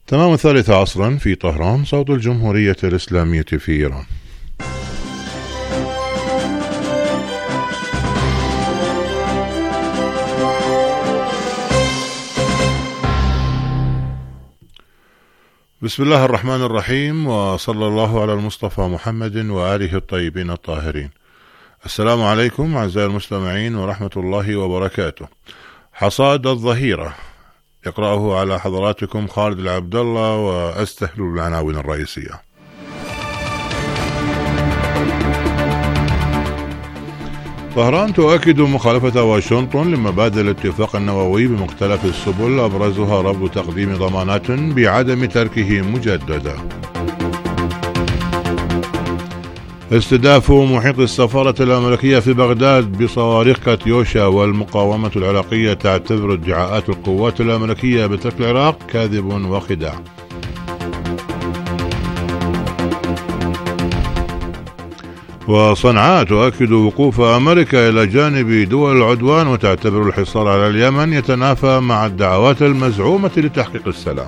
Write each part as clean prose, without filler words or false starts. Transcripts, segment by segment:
تمام 3 عصرا في طهران، صوت الجمهورية الإسلامية في إيران. بسم الله الرحمن الرحيم، وصلى الله على المصطفى محمد وآله الطيبين الطاهرين. السلام عليكم أعزائي المستمعين ورحمة الله وبركاته. حصاد الظهيرة يقرأه على حضراتكم خالد العبد الله، وأستهل بالعناوين الرئيسية. طهران تؤكد مخالفة واشنطن لمبادئ الاتفاق النووي بمختلف السبل، أبرزها رفض تقديم ضمانات بعدم تركه مجددا. استهداف محيط السفارة الأمريكية في بغداد بصواريخ كاتيوشا، والمقاومة العراقية تعتبر ادعاءات القوات الأمريكية بترك العراق كاذب وخداع. وصنعاء تؤكد وقوف أمريكا إلى جانب دول العدوان، وتعتبر الحصار على اليمن يتنافى مع الدعوات المزعومة لتحقيق السلام.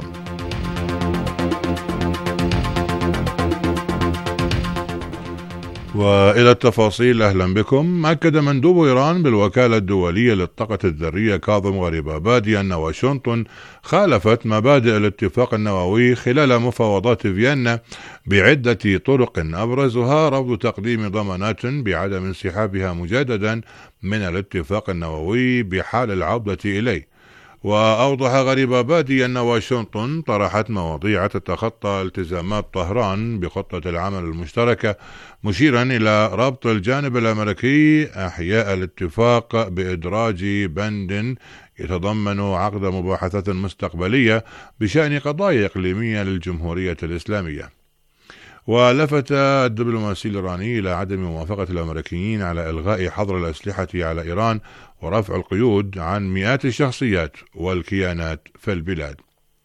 وإلى التفاصيل، أهلا بكم. أكد مندوب إيران بالوكالة الدولية للطاقة الذرية كاظم غريبابادي أن واشنطن خالفت مبادئ الاتفاق النووي خلال مفاوضات فيينا بعدة طرق، أبرزها رفض تقديم ضمانات بعدم انسحابها مجددا من الاتفاق النووي بحال العودة إليه. وأوضح غريبابادي أن واشنطن طرحت مواضيع تتخطى التزامات طهران بخطة العمل المشتركة، مشيرا إلى ربط الجانب الأمريكي أحياء الاتفاق بإدراج بند يتضمن عقد مباحثات مستقبلية بشأن قضايا إقليمية للجمهورية الإسلامية. ولفت الدبلوماسي الإيراني إلى عدم موافقة الأمريكيين على إلغاء حظر الأسلحة على إيران ورفع القيود عن مئات الشخصيات والكيانات في البلاد.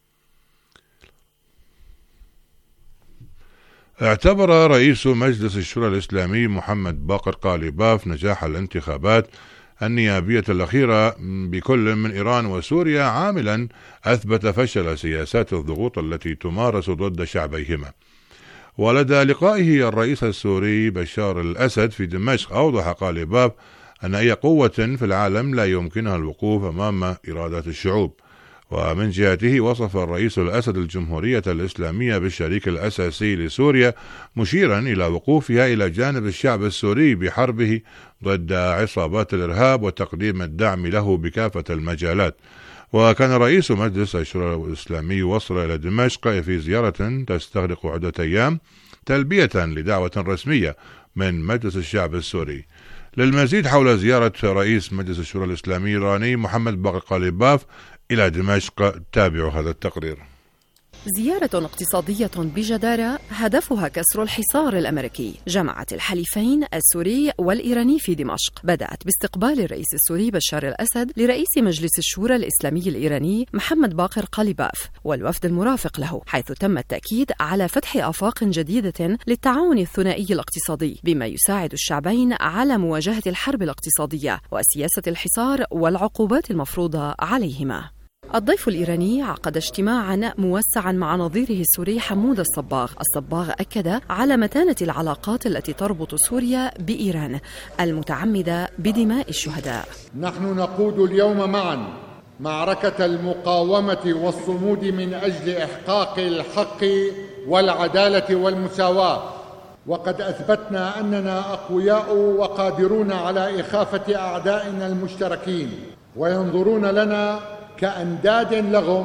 اعتبر رئيس مجلس الشورى الإسلامي محمد باقر قالباف نجاح الانتخابات النيابية الأخيرة بكل من إيران وسوريا عاملا أثبت فشل سياسات الضغوط التي تمارس ضد شعبيهما. ولدى لقائه الرئيس السوري بشار الأسد في دمشق، أوضح قالباف أن أي قوة في العالم لا يمكنها الوقوف أمام إرادات الشعوب. ومن جهته وصف الرئيس الأسد الجمهورية الإسلامية بالشريك الأساسي لسوريا، مشيرا إلى وقوفها إلى جانب الشعب السوري بحربه ضد عصابات الإرهاب وتقديم الدعم له بكافة المجالات. وكان رئيس مجلس الشورى الإسلامي وصل إلى دمشق في زيارة تستغرق عدة أيام تلبية لدعوة رسمية من مجلس الشعب السوري. للمزيد حول زيارة رئيس مجلس الشورى الإسلامي الإيراني محمد باقر قالباف إلى دمشق، تابعوا هذا التقرير. زيارة اقتصادية بجدارة هدفها كسر الحصار الأمريكي جمعت الحليفين السوري والإيراني في دمشق. بدأت باستقبال الرئيس السوري بشار الأسد لرئيس مجلس الشورى الإسلامي الإيراني محمد باقر قالباف والوفد المرافق له، حيث تم التأكيد على فتح آفاق جديدة للتعاون الثنائي الاقتصادي بما يساعد الشعبين على مواجهة الحرب الاقتصادية وسياسة الحصار والعقوبات المفروضة عليهما. الضيف الإيراني عقد اجتماعاً موسعاً مع نظيره السوري حمود الصباغ. الصباغ أكد على متانة العلاقات التي تربط سوريا بإيران المتعمدة بدماء الشهداء. نحن نقود اليوم معاً معركة المقاومة والصمود من أجل إحقاق الحق والعدالة والمساواة، وقد أثبتنا أننا أقوياء وقادرون على إخافة أعدائنا المشتركين، وينظرون لنا كأنداد لهم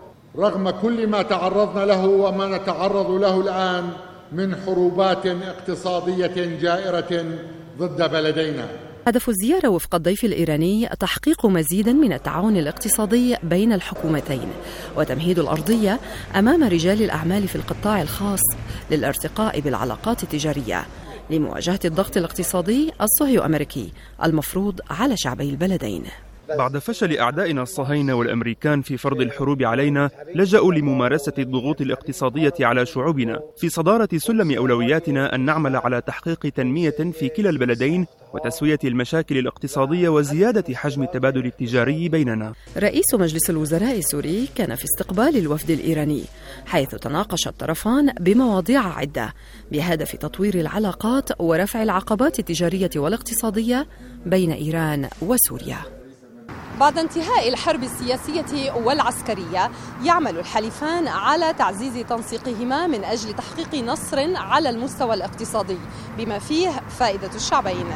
رغم كل ما تعرضنا له وما نتعرض له الآن من حروبات اقتصادية جائرة ضد بلدينا. هدف الزيارة وفق الضيف الإيراني تحقيق مزيد من التعاون الاقتصادي بين الحكومتين وتمهيد الأرضية أمام رجال الأعمال في القطاع الخاص للارتقاء بالعلاقات التجارية لمواجهة الضغط الاقتصادي الصهيوني أمريكي المفروض على شعبي البلدين. بعد فشل أعدائنا الصهاينة والأمريكان في فرض الحروب علينا، لجأوا لممارسة الضغوط الاقتصادية على شعوبنا. في صدارة سلم أولوياتنا أن نعمل على تحقيق تنمية في كلا البلدين وتسوية المشاكل الاقتصادية وزيادة حجم التبادل التجاري بيننا. رئيس مجلس الوزراء السوري كان في استقبال الوفد الإيراني، حيث تناقش الطرفان بمواضيع عدة بهدف تطوير العلاقات ورفع العقبات التجارية والاقتصادية بين إيران وسوريا. بعد انتهاء الحرب السياسية والعسكرية، يعمل الحليفان على تعزيز تنسيقهما من أجل تحقيق نصر على المستوى الاقتصادي بما فيه فائدة الشعبين.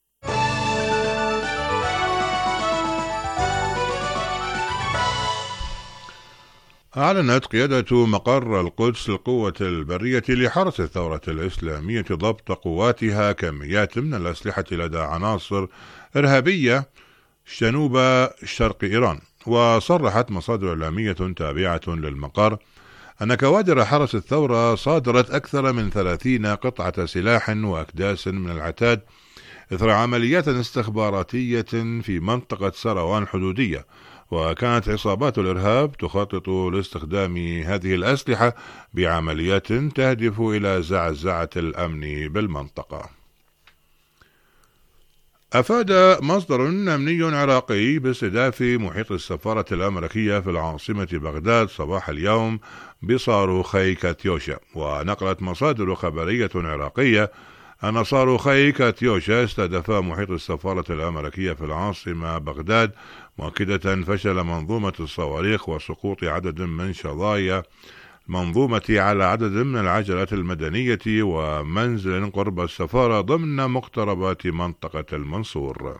أعلنت قيادة مقر القدس القوة البرية لحرس الثورة الإسلامية ضبط قواتها كميات من الأسلحة لدى عناصر إرهابية جنوب شرق إيران. وصرحت مصادر إعلامية تابعة للمقر أن كوادر حرس الثورة صادرت أكثر من 30 قطعة سلاح وأكداس من العتاد إثر عمليات استخباراتية في منطقة سروان الحدودية، وكانت عصابات الإرهاب تخطط لاستخدام هذه الأسلحة بعمليات تهدف إلى زعزعة الأمن بالمنطقة. أفاد مصدر أمني عراقي باستهداف محيط السفارة الأمريكية في العاصمة بغداد صباح اليوم بصاروخي كاتيوشا. ونقلت مصادر خبرية عراقية أن صاروخي كاتيوشا استهدفا محيط السفارة الأمريكية في العاصمة بغداد، مؤكدة فشل منظومة الصواريخ وسقوط عدد من شظايا منظومة على عدد من العجلات المدنية ومنزل قرب السفارة ضمن مقتربات منطقة المنصور.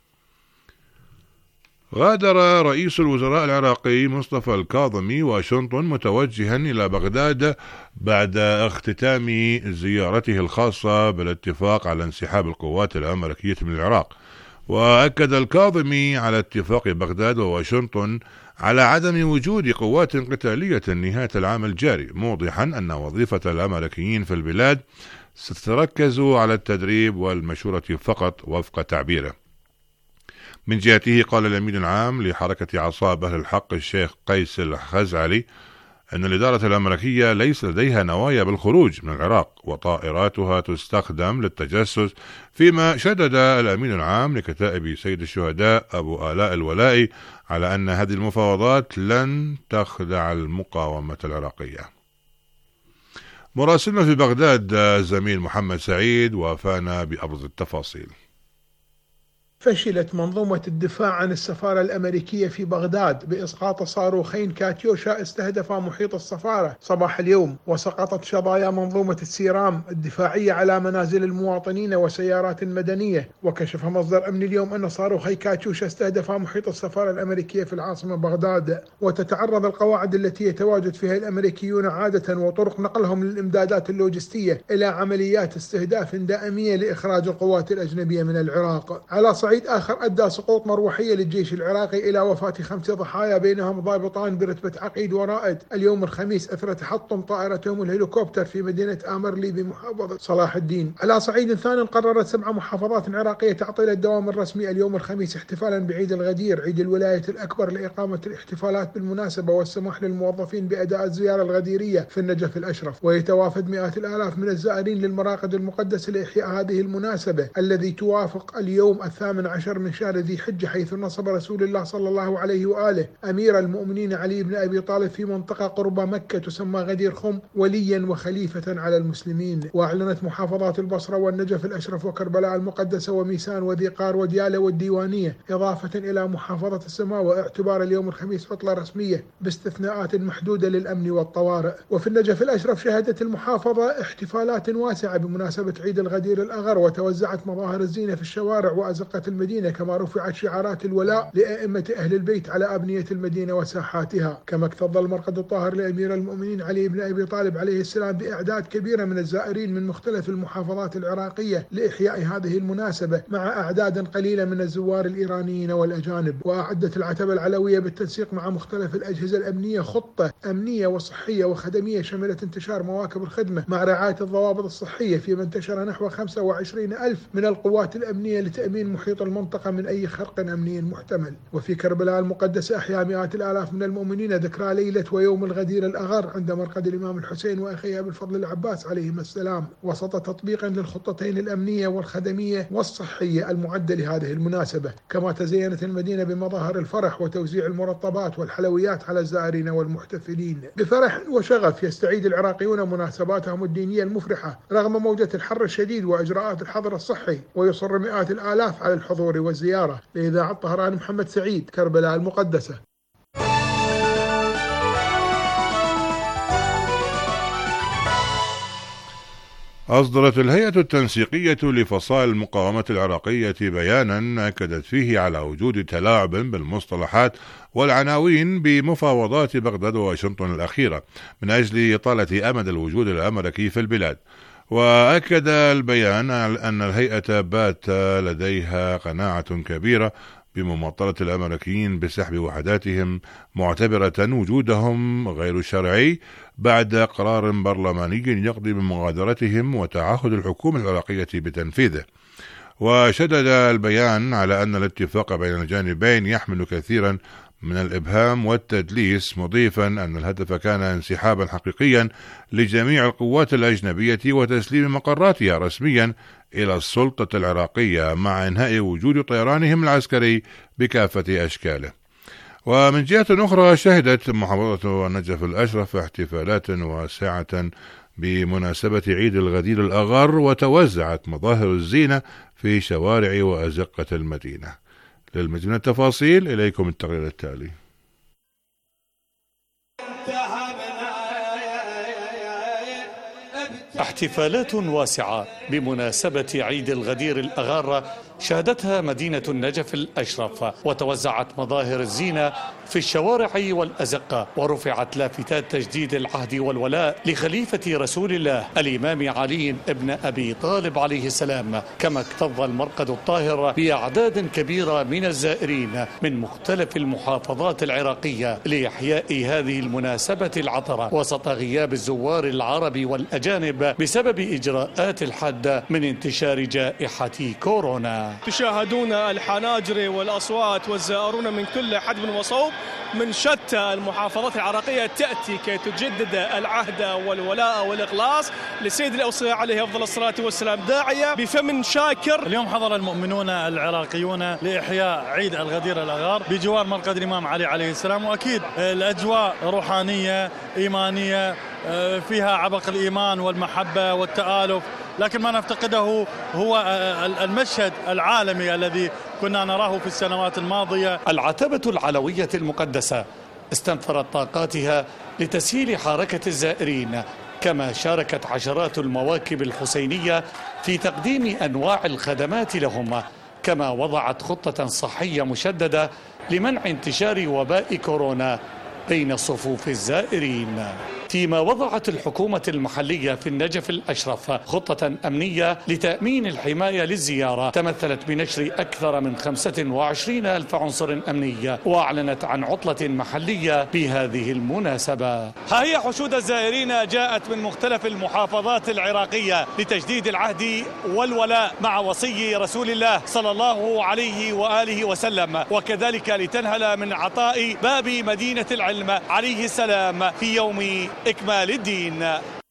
غادر رئيس الوزراء العراقي مصطفى الكاظمي واشنطن متوجها إلى بغداد بعد اختتام زيارته الخاصة بالاتفاق على انسحاب القوات الأمريكية من العراق. وأكد الكاظمي على اتفاق بغداد وواشنطن على عدم وجود قوات قتالية نهاية العام الجاري، موضحا أن وظيفة الأمريكيين في البلاد ستتركز على التدريب والمشورة فقط وفق تعبيره. من جهته قال الأمين العام لحركة عصاب أهل الحق الشيخ قيس الخزعلي أن الإدارة الأمريكية ليس لديها نوايا بالخروج من العراق وطائراتها تستخدم للتجسس، فيما شدد الأمين العام لكتائب سيد الشهداء أبو آلاء الولائي على أن هذه المفاوضات لن تخدع المقاومة العراقية. مراسلنا في بغداد الزميل محمد سعيد وافانا بأبرز التفاصيل. فشلت منظومة الدفاع عن السفارة الأمريكية في بغداد بإسقاط صاروخين كاتيوشا استهدفا محيط السفارة صباح اليوم، وسقطت شظايا منظومة السيرام الدفاعية على منازل المواطنين وسيارات مدنية. وكشف مصدر أمني اليوم أن صاروخي كاتيوشا استهدفا محيط السفارة الأمريكية في العاصمة بغداد. وتتعرض القواعد التي يتواجد فيها الأمريكيون عادة وطرق نقلهم للإمدادات اللوجستية إلى عمليات استهداف دائمية لإخراج القوات الأجنبية من العراق. على صعيد آخر، أدى سقوط مروحية للجيش العراقي إلى وفاة 5 ضحايا بينهم ضابطان برتبة عقيد ورائد اليوم الخميس أثر تحطم طائرتهم الهليكوبتر في مدينة آمرلي بمحافظة صلاح الدين. على صعيد ثاني، قررت 7 محافظات عراقية تعطيل الدوام الرسمي اليوم الخميس احتفالا بعيد الغدير عيد الولاية الأكبر لإقامة الاحتفالات بالمناسبة والسماح للموظفين بأداء الزيارة الغديرية في النجف الأشرف. ويتوافد مئات الآلاف من الزائرين للمراقد المقدسة لإحياء هذه المناسبة الذي توافق اليوم 18 من شهر ذي حجة، حيث نصب رسول الله صلى الله عليه وآله أمير المؤمنين علي بن أبي طالب في منطقة قرب مكة تسمى غدير خم وليا وخليفة على المسلمين. وأعلنت محافظات البصرة والنجف الأشرف وكربلاء المقدسة وميسان وذي قار وديالى والديوانية إضافة إلى محافظة السماوة اعتبار اليوم الخميس عطلة رسمية باستثناءات محدودة للأمن والطوارئ. وفي النجف الأشرف شهدت المحافظة احتفالات واسعة بمناسبة عيد الغدير الأغر، وتوزعت مظاهر الزينة في الشوارع وأزقة المدينة، كما رفعت شعارات الولاء لأئمة أهل البيت على أبنية المدينة وساحاتها. كما اكتظ المرقد الطاهر لأمير المؤمنين علي بن أبي طالب عليه السلام بإعداد كبيرة من الزائرين من مختلف المحافظات العراقية لإحياء هذه المناسبة، مع أعداد قليلة من الزوار الإيرانيين والأجانب. وأعدت العتبة العلوية بالتنسيق مع مختلف الأجهزة الأمنية خطة أمنية وصحية وخدمية شملت انتشار مواكب الخدمة مع رعاية الضوابط الصحية، فيما انتشر نحو 25,000 من القوات الأمنية لتأمين محيط محيط المنطقة من أي خرق أمني محتمل. وفي كربلاء المقدسة أحيا مئات الآلاف من المؤمنين ذكرى ليلة ويوم الغدير الأغر عند مرقد الإمام الحسين وأخيه أبي الفضل العباس عليهما السلام، وسط تطبيق للخطتين الأمنية والخدمية والصحية المعدة لهذه المناسبة. كما تزينت المدينة بمظاهر الفرح وتوزيع المرطبات والحلويات على الزائرين والمحتفلين. بفرح وشغف يستعيد العراقيون مناسباتهم الدينية المفرحة رغم موجة الحر الشديد وإجراءات الحظر الصحي، ويصر مئات الآلاف على الحضور والزيارة. لإذاعة طهران محمد سعيد، كربلاء المقدسة. أصدرت الهيئة التنسيقية لفصائل المقاومة العراقية بيانا أكدت فيه على وجود تلاعب بالمصطلحات والعناوين بمفاوضات بغداد وواشنطن الأخيرة من أجل إطالة أمد الوجود الأمريكي في البلاد. وأكد البيان أن الهيئة بات لديها قناعة كبيرة بمماطلة الأمريكيين بسحب وحداتهم، معتبرة وجودهم غير شرعي بعد قرار برلماني يقضي بمغادرتهم وتعهد الحكومة العراقية بتنفيذه. وشدد البيان على أن الاتفاق بين الجانبين يحمل كثيرا من الإبهام والتدليس، مضيفا أن الهدف كان انسحابا حقيقيا لجميع القوات الأجنبية وتسليم مقراتها رسميا إلى السلطة العراقية مع إنهاء وجود طيرانهم العسكري بكافة أشكاله. ومن جهة أخرى شهدت محافظة النجف الأشرف احتفالات واسعة بمناسبة عيد الغدير الأغر، وتوزعت مظاهر الزينة في شوارع وأزقة المدينة. للمزيد من التفاصيل إليكم التقرير التالي. احتفالات واسعة بمناسبة عيد الغدير الأغار شهدتها مدينة النجف الأشرف، وتوزعت مظاهر الزينة في الشوارع والأزقة، ورفعت لافتات تجديد العهد والولاء لخليفة رسول الله الإمام علي بن أبي طالب عليه السلام. كما اكتظ المرقد الطاهر بأعداد كبيرة من الزائرين من مختلف المحافظات العراقية لإحياء هذه المناسبة العطرة وسط غياب الزوار العرب والأجانب بسبب إجراءات الحد من انتشار جائحة كورونا. تشاهدون الحناجر والأصوات والزائرون من كل حدب وصوب من شتى المحافظات العراقية تأتي كي تجدد العهد والولاء والإخلاص لسيد الأوصياء عليه أفضل الصلاة والسلام، داعية بفم شاكر. اليوم حضر المؤمنون العراقيون لإحياء عيد الغدير الأغار بجوار مرقد الإمام علي عليه السلام، وأكيد الأجواء روحانية إيمانية فيها عبق الإيمان والمحبة والتآلف، لكن ما نفتقده هو المشهد العالمي الذي كنا نراه في السنوات الماضية. العتبة العلوية المقدسة استنفرت طاقاتها لتسهيل حركة الزائرين، كما شاركت عشرات المواكب الحسينية في تقديم أنواع الخدمات لهم، كما وضعت خطة صحية مشددة لمنع انتشار وباء كورونا بين صفوف الزائرين. فيما وضعت الحكومة المحلية في النجف الأشرف خطة أمنية لتأمين الحماية للزيارة تمثلت بنشر أكثر من 25,000 عنصر أمني، وأعلنت عن عطلة محلية بهذه المناسبة. ها هي حشود الزائرين جاءت من مختلف المحافظات العراقية لتجديد العهد والولاء مع وصي رسول الله صلى الله عليه وآله وسلم، وكذلك لتنهل من عطاء باب مدينة العلم عليه السلام في يوم إكمال الدين.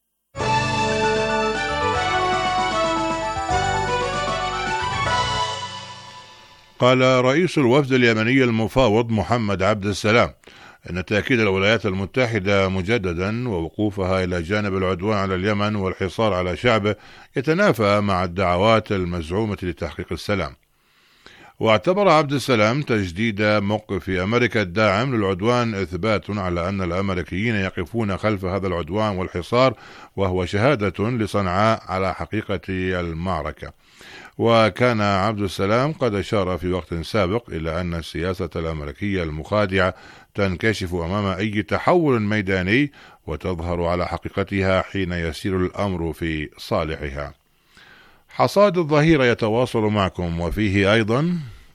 قال رئيس الوفد اليمني المفاوض محمد عبد السلام أن تأكيد الولايات المتحدة مجددا ووقوفها إلى جانب العدوان على اليمن والحصار على شعبه يتنافى مع الدعوات المزعومة لتحقيق السلام. واعتبر عبد السلام تجديد موقف أمريكا الداعم للعدوان إثبات على أن الأمريكيين يقفون خلف هذا العدوان والحصار، وهو شهادة لصنعاء على حقيقة المعركة. وكان عبد السلام قد أشار في وقت سابق إلى أن السياسة الأمريكية المخادعة تنكشف أمام أي تحول ميداني وتظهر على حقيقتها حين يسير الأمر في صالحها. حصاد الظهيرة يتواصل معكم، وفيه أيضا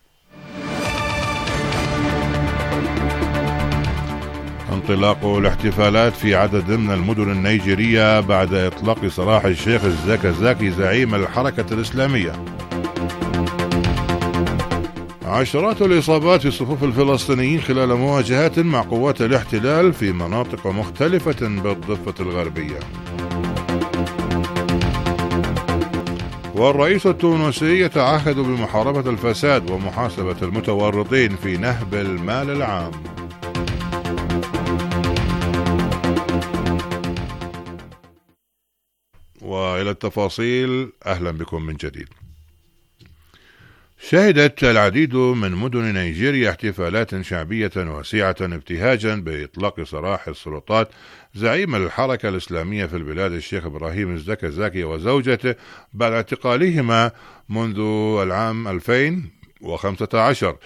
انطلاق الاحتفالات في عدد من المدن النيجيرية بعد إطلاق سراح الشيخ الزكزاكي زعيم الحركة الإسلامية. عشرات الإصابات في صفوف الفلسطينيين خلال مواجهات مع قوات الاحتلال في مناطق مختلفة بالضفة الغربية. والرئيس التونسي يتعهد بمحاربة الفساد ومحاسبة المتورطين في نهب المال العام. وإلى التفاصيل، أهلا بكم من جديد. شهدت العديد من مدن نيجيريا احتفالات شعبية واسعة ابتهاجا بإطلاق سراح السلطات زعيم الحركة الإسلامية في البلاد الشيخ إبراهيم الزكزاكي وزوجته بعد اعتقالهما منذ العام 2015.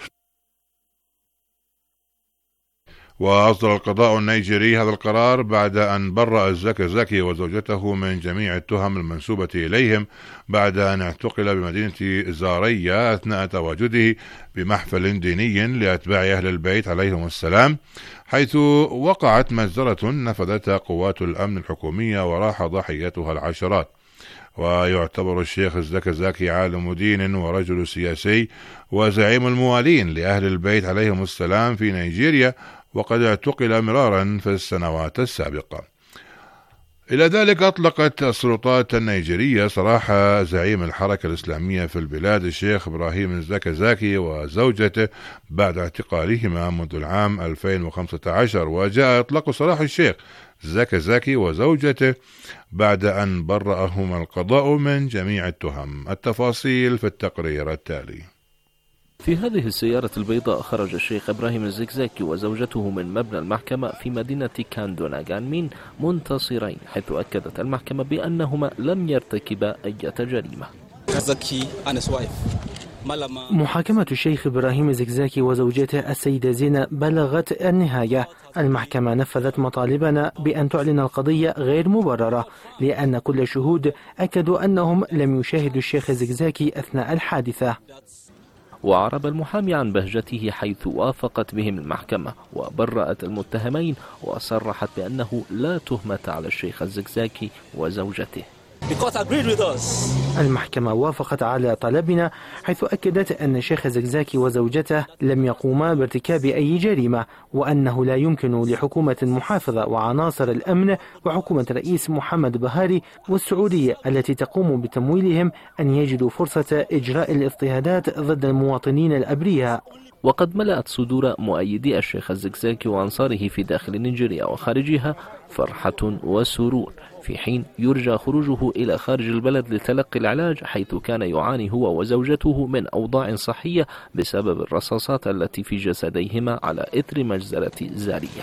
وأصدر القضاء النيجيري هذا القرار بعد أن برأ الزكزاكي وزوجته من جميع التهم المنسوبة إليهم بعد أن اعتقل بمدينة زاريا أثناء تواجده بمحفل ديني لأتباع أهل البيت عليهم السلام، حيث وقعت مجزرة نفذتها قوات الأمن الحكومية وراح ضحيتها العشرات. ويعتبر الشيخ الزكزاكي عالم دين ورجل سياسي وزعيم الموالين لأهل البيت عليهم السلام في نيجيريا، وقد اعتقل مرارا في السنوات السابقة. إلى ذلك أطلقت السلطات النيجيرية سراح زعيم الحركة الإسلامية في البلاد الشيخ إبراهيم الزكزاكي وزوجته بعد اعتقالهما منذ العام 2015. وجاء إطلاق سراح الشيخ زكزاكي وزوجته بعد أن برأهما القضاء من جميع التهم. التفاصيل في التقرير التالي. في هذه السيارة البيضاء خرج الشيخ إبراهيم الزكزاكي وزوجته من مبنى المحكمة في مدينة كاندوناغان منتصرين، حيث أكدت المحكمة بأنهما لم يرتكبا أي جريمة. محاكمة الشيخ إبراهيم الزكزاكي وزوجته السيدة زينة بلغت النهاية. المحكمة نفذت مطالبنا بأن تعلن القضية غير مبررة، لأن كل الشهود أكدوا أنهم لم يشاهدوا الشيخ الزكزاكي أثناء الحادثة. وأعرب المحامي عن بهجته حيث وافقت بهم المحكمة وبرأت المتهمين، وصرحت بأنه لا تهمة على الشيخ الزكزاكي وزوجته. المحكمة وافقت على طلبنا، حيث أكدت أن الشيخ الزكزاكي وزوجته لم يقوما بارتكاب أي جريمة، وأنه لا يمكن لحكومة محافظة وعناصر الأمن وحكومة الرئيس محمد بهاري والسعودية التي تقوم بتمويلهم أن يجدوا فرصة إجراء الاضطهادات ضد المواطنين الأبرياء. وقد ملأت صدور مؤيدي الشيخ الزكزاكي وأنصاره في داخل نيجيريا وخارجها فرحة وسرور، في حين يرجى خروجه إلى خارج البلد لتلقي العلاج، حيث كان يعاني هو وزوجته من أوضاع صحية بسبب الرصاصات التي في جسديهما على إثر مجزرة زارية.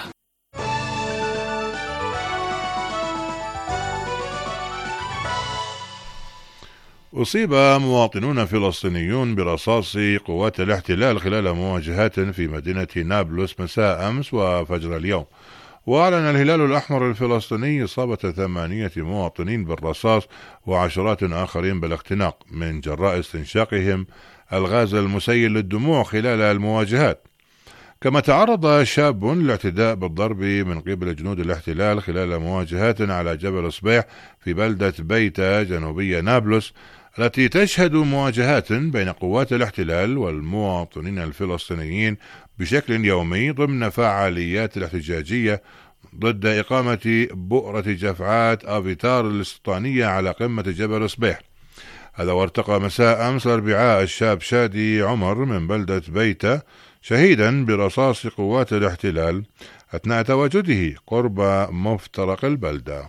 أصيب مواطنون فلسطينيون برصاص قوات الاحتلال خلال مواجهات في مدينة نابلس مساء أمس وفجر اليوم. وأعلن الهلال الأحمر الفلسطيني إصابة 8 مواطنين بالرصاص وعشرات آخرين بالاختناق من جراء استنشاقهم الغاز المسيل للدموع خلال المواجهات. كما تعرض شاب لاعتداء بالضرب من قبل جنود الاحتلال خلال مواجهات على جبل صبيح في بلدة بيتا جنوبية نابلس، التي تشهد مواجهات بين قوات الاحتلال والمواطنين الفلسطينيين بشكل يومي ضمن فعاليات الاحتجاجية ضد إقامة بؤرة جفعات أفيتار الاستيطانية على قمة جبل صبيح. هذا وارتقى مساء أمس الأربعاء الشاب شادي عمر من بلدة بيتا شهيدا برصاص قوات الاحتلال أثناء تواجده قرب مفترق البلدة.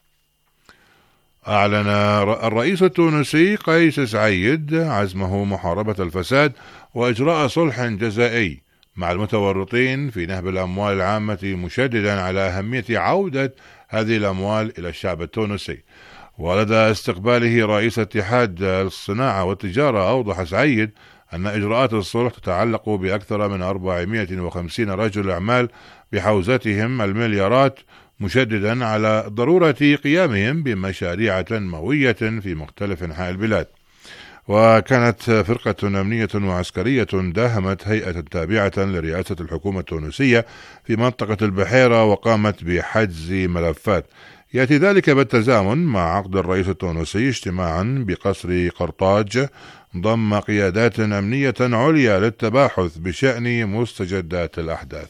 أعلن الرئيس التونسي قيس سعيد عزمه محاربة الفساد وإجراء صلح جزائي مع المتورطين في نهب الأموال العامة، مشددا على أهمية عودة هذه الأموال إلى الشعب التونسي. ولدى استقباله رئيس اتحاد الصناعة والتجارة أوضح سعيد أن إجراءات الصلح تتعلق بأكثر من 450 رجل أعمال بحوزتهم المليارات، مشددا على ضرورة قيامهم بمشاريع تنموية في مختلف أنحاء البلاد. وكانت فرقة أمنية وعسكرية داهمت هيئة تابعة لرئاسة الحكومة التونسية في منطقة البحيرة وقامت بحجز ملفات. يأتي ذلك بالتزامن مع عقد الرئيس التونسي اجتماعا بقصر قرطاج ضم قيادات أمنية عليا للتباحث بشأن مستجدات الأحداث.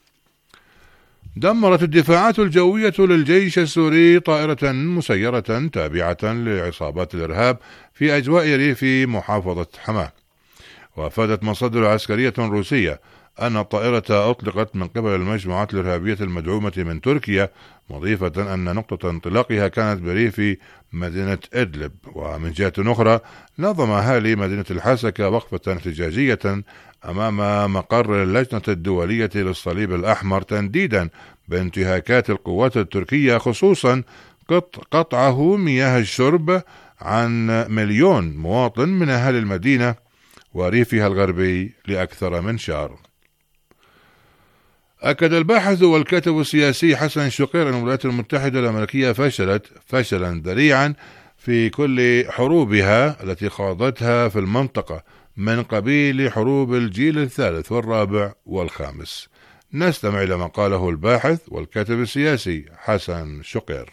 دمرت الدفاعات الجوية للجيش السوري طائرة مسيرة تابعة لعصابات الإرهاب في أجواء ريف محافظة حماة. وأفادت مصادر عسكرية روسية أن الطائرة أطلقت من قبل المجموعات الإرهابية المدعومة من تركيا، مضيفة أن نقطة انطلاقها كانت بريف مدينة إدلب. ومن جهة أخرى نظم أهالي مدينة الحسكة وقفة احتجاجية أمام مقر اللجنة الدولية للصليب الأحمر تنديدا بانتهاكات القوات التركية، خصوصا قطعه مياه الشرب عن 1,000,000 مواطن من أهالي المدينة وريفها الغربي لأكثر من شهر. أكد الباحث والكاتب السياسي حسن شقير أن الولايات المتحدة الأمريكية فشلت فشلا ذريعا في كل حروبها التي خاضتها في المنطقة من قبيل حروب الجيل الثالث والرابع والخامس. نستمع إلى ما قاله الباحث والكاتب السياسي حسن شقير.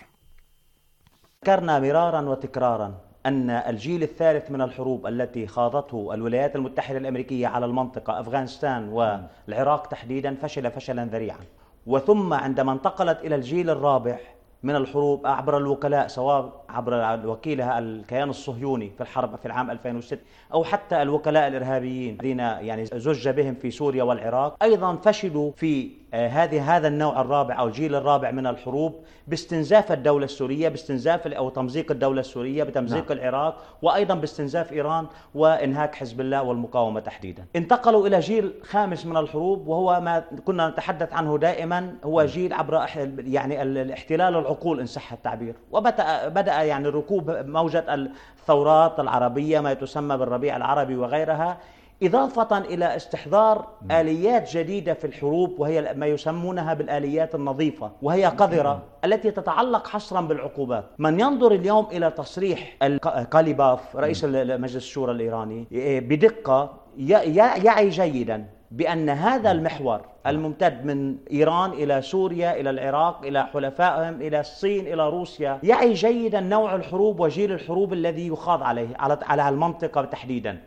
ذكرنا مرارا وتكرارا أن الجيل الثالث من الحروب التي خاضته الولايات المتحدة الأمريكية على المنطقة أفغانستان والعراق تحديدا فشل فشلا ذريعا، وثم عندما انتقلت إلى الجيل الرابع من الحروب عبر الوكلاء، سواء عبر وكيلها الكيان الصهيوني في الحرب في العام 2006 أو حتى الوكلاء الإرهابيين الذين يعني زج بهم في سوريا والعراق، أيضا فشلوا في هذا النوع الرابع أو الجيل الرابع من الحروب باستنزاف الدولة السورية، باستنزاف أو تمزيق الدولة السورية، بتمزيق العراق، وأيضا باستنزاف إيران وإنهاك حزب الله والمقاومة تحديدا. انتقلوا إلى جيل خامس من الحروب، وهو ما كنا نتحدث عنه دائما، هو جيل عبر يعني الاحتلال العقول إن صح التعبير، وبدأ يعني ركوب موجة الثورات العربية ما تسمى بالربيع العربي وغيرها، إضافة إلى استحضار آليات جديدة في الحروب، وهي ما يسمونها بالآليات النظيفة، وهي قذرة التي تتعلق حصرا بالعقوبات. من ينظر اليوم إلى تصريح قاليباف رئيس مجلس الشورى الإيراني بدقة يعي جيدا بأن هذا المحور الممتد من إيران إلى سوريا إلى العراق إلى حلفائهم إلى الصين إلى روسيا، يعي جيدا نوع الحروب وجيل الحروب الذي يخاض على المنطقة تحديدا.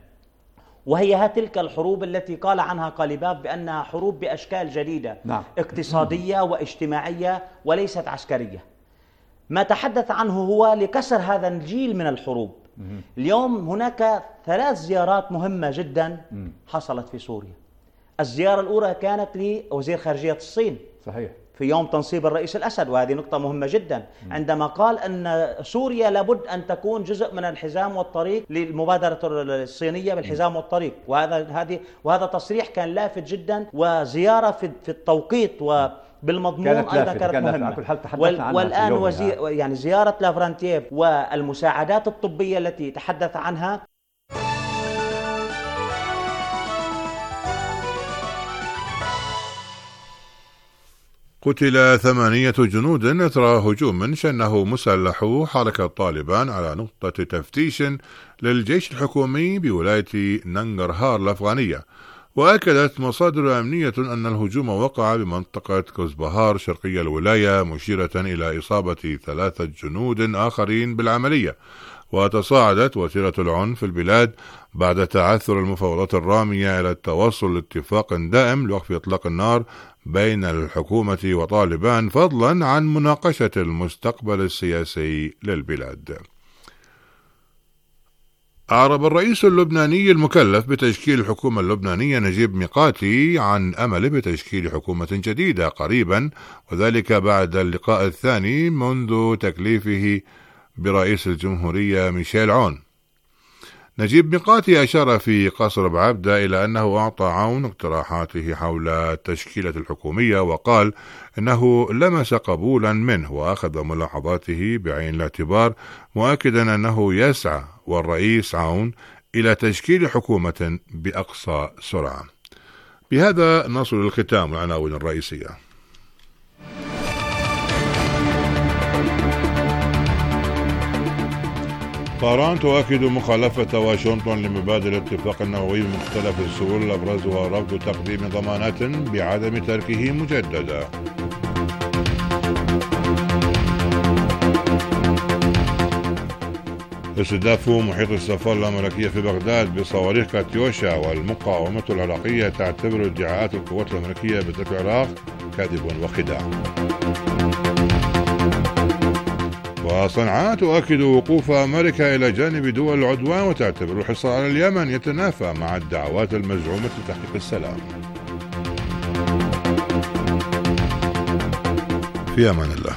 وهي تلك الحروب التي قال عنها قاليباف بأنها حروب بأشكال جديدة، اقتصادية واجتماعية وليست عسكرية. ما تحدث عنه هو لكسر هذا الجيل من الحروب. اليوم هناك 3 زيارات مهمة جدا حصلت في سوريا. الزيارة الأولى كانت لوزير خارجية الصين، صحيح، في يوم تنصيب الرئيس الأسد، وهذه نقطة مهمة جدا، عندما قال أن سوريا لابد أن تكون جزء من الحزام والطريق للمبادرة الصينية بالحزام والطريق، وهذا تصريح كان لافت جدا، وزيارة في التوقيت وبالمضمون أيضا كانت مهمة. والآن يعني زيارة لافرانتييف والمساعدات الطبية التي تحدث عنها. قتل 8 جنود إثر هجوم شنه مسلحو حركة طالبان على نقطة تفتيش للجيش الحكومي بولاية ننغرهار الأفغانية. وأكدت مصادر أمنية أن الهجوم وقع بمنطقة كوزبهار شرقي الولاية، مشيرة إلى إصابة 3 جنود آخرين بالعملية. وتصاعدت وتيرة العنف في البلاد بعد تعثر المفاوضات الرامية إلى التوصل لاتفاق دائم لوقف إطلاق النار بين الحكومة وطالبان، فضلا عن مناقشة المستقبل السياسي للبلاد. أعرب الرئيس اللبناني المكلف بتشكيل الحكومة اللبنانية نجيب ميقاتي عن أمله بتشكيل حكومة جديدة قريبا، وذلك بعد اللقاء الثاني منذ تكليفه برئيس الجمهورية ميشيل عون. نجيب ميقاتي أشار في قصر بعبدة إلى أنه أعطى عون اقتراحاته حول التشكيلة الحكومية، وقال إنه لمس قبولا منه وأخذ ملاحظاته بعين الاعتبار، مؤكدا أنه يسعى والرئيس عون إلى تشكيل حكومة بأقصى سرعة. بهذا نصل للختام العناوين الرئيسية. طهران تؤكد مخالفة واشنطن لمبادئ الاتفاق النووي بمختلف السبل، أبرزها رفض تقديم ضمانات بعدم تركه مجددا. تستهدف محيط السفارة الأمريكية في بغداد بصواريخ كاتيوشا، والمقاومة العراقية تعتبر ادعاءات القوات الأمريكية بترك العراق كذب وخداع. وصنعاء تؤكد وقوف أمريكا إلى جانب دول العدوان، وتعتبر الحصار على اليمن يتنافى مع الدعوات المزعومة لتحقيق السلام. في أمان الله.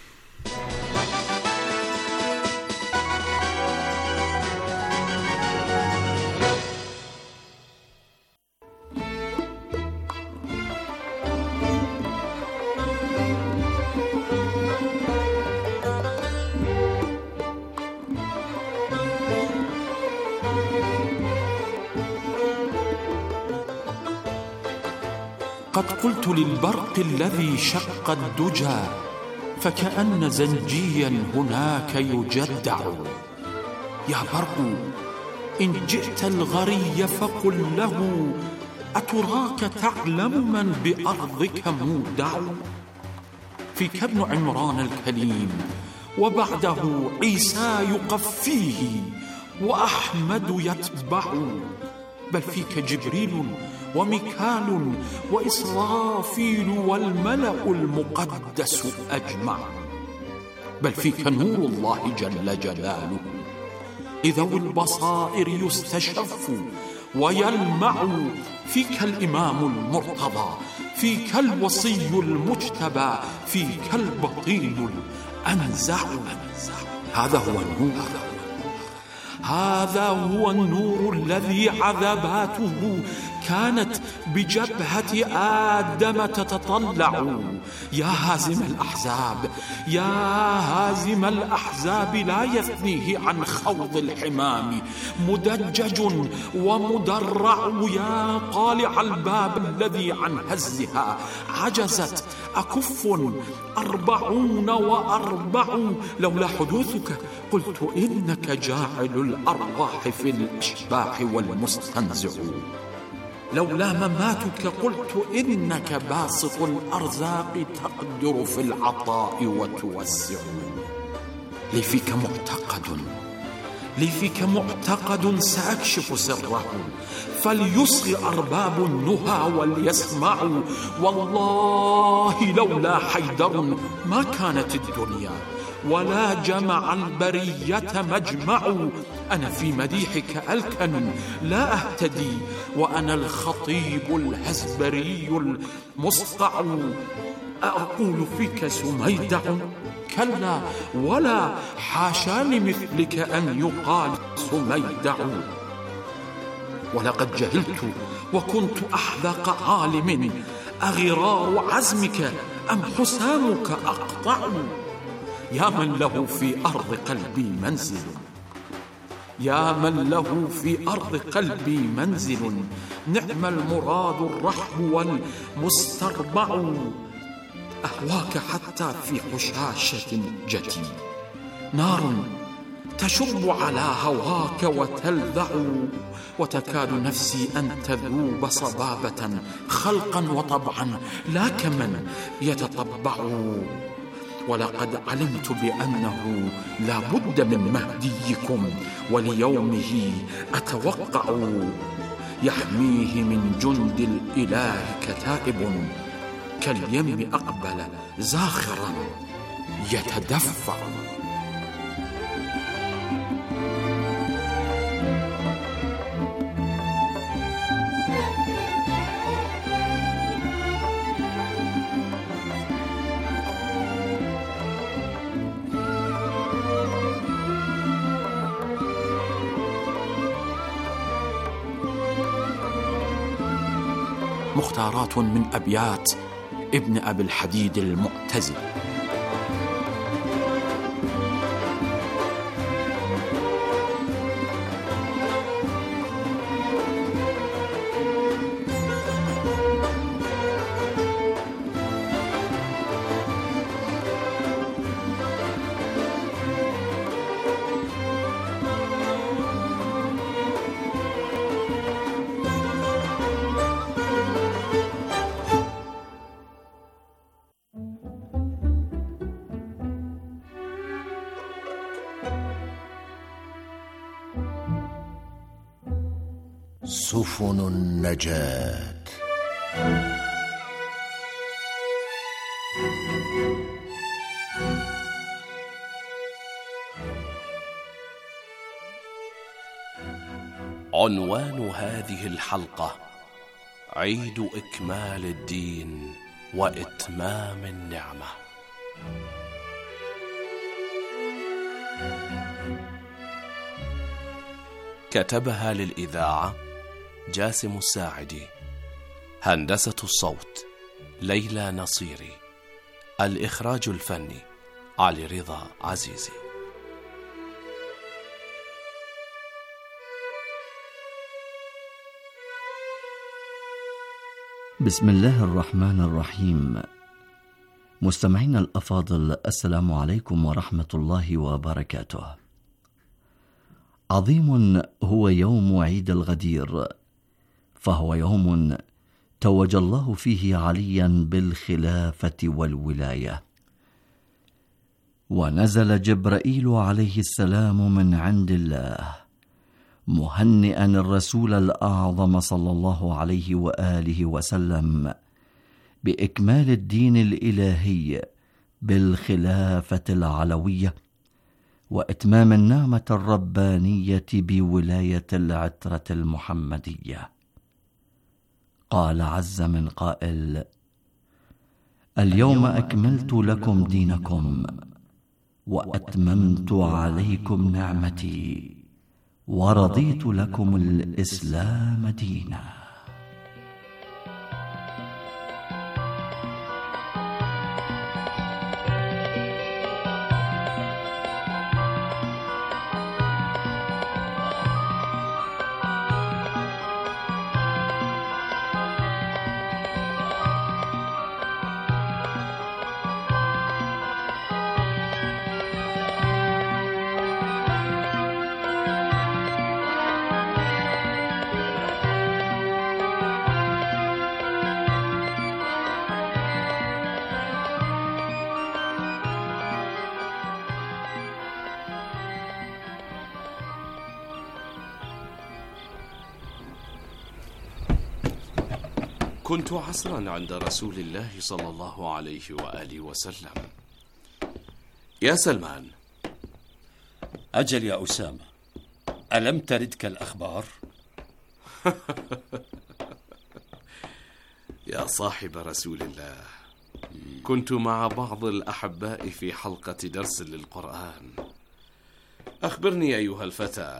قد قلت للبرق الذي شق الدجى فكأن زنجيا هناك يجدع: يا برق إن جئت الغري فقل له أتراك تعلم من بأرضك مودع؟ فيك ابن عمران الكليم، وبعده عيسى يقفيه وأحمد يتبع، بل فيك جبريل وميكال وإسرافيل والملأ المقدس أجمع، بل فيك نور الله جل جلاله، إذا البصائر يستشف ويلمع، فيك الإمام المرتضى، فيك الوصي المجتبى، فيك البطين الأنزع. هذا هو النور، هذا هو النور الذي عذباته كانت بجبهة آدم تتطلع. يا هازم الأحزاب، يا هازم الأحزاب، لا يثنيه عن خوض الحمام مدجج ومدرع. يا قالع الباب الذي عن هزها عجزت أكف 44، لولا حدوثك قلت إنك جاعل الأرواح في الأشباح والمستنزع، لولا مماتك قلت إنك باسط الأرزاق تقدر في العطاء وتوسع. لي فيك معتقد سأكشف سره، فليصغ أرباب النهى وليسمعوا. والله لولا حيدر ما كانت الدنيا، ولا جمع البرية مجمع. أنا في مديحك ألكن لا أهتدي، وأنا الخطيب الهزبري المصقع. أقول فيك سميدع؟ كلا ولا، حاشا لمثلك أن يقال سميدع. ولقد جهلت وكنت أحذق عالم، أغرار عزمك أم حسامك أقطع؟ يا من له في أرض قلبي منزل، يا من له في أرض قلبي منزل، نعم المراد الرحب والمستربع. أهواك حتى في حشاشة جتي، نار تشب على هواك وتلذع، وتكاد نفسي أن تذوب صبابة خلقا وطبعا لا كمن يتطبع. ولقد علمت بأنه لا بد من مهديكم، وليومه أتوقع، يحميه من جند الإله كتائب، كاليم أقبل زاخرا يتدفع. مختارات من أبيات ابن أبي الحديد المعتزل. سفن النجاة. عنوان هذه الحلقة: عيد إكمال الدين وإتمام النعمة. كتبها للإذاعة جاسم الساعدي. هندسة الصوت ليلى نصيري. الإخراج الفني علي رضا عزيزي. بسم الله الرحمن الرحيم. مستمعينا الأفاضل، السلام عليكم ورحمة الله وبركاته. عظيم هو يوم عيد الغدير، فهو يوم توج الله فيه عليا بالخلافة والولاية، ونزل جبرائيل عليه السلام من عند الله مهنئا الرسول الأعظم صلى الله عليه وآله وسلم بإكمال الدين الإلهي بالخلافة العلوية وإتمام النعمة الربانية بولاية العترة المحمدية. قال عز من قائل: اليوم أكملت لكم دينكم وأتممت عليكم نعمتي ورضيت لكم الإسلام دينا. كنت عصرا عند رسول الله صلى الله عليه وآله وسلم. يا سلمان. أجل يا أسامة، ألم تردك الأخبار؟ يا صاحب رسول الله، كنت مع بعض الأحباء في حلقة درس للقرآن. أخبرني أيها الفتى.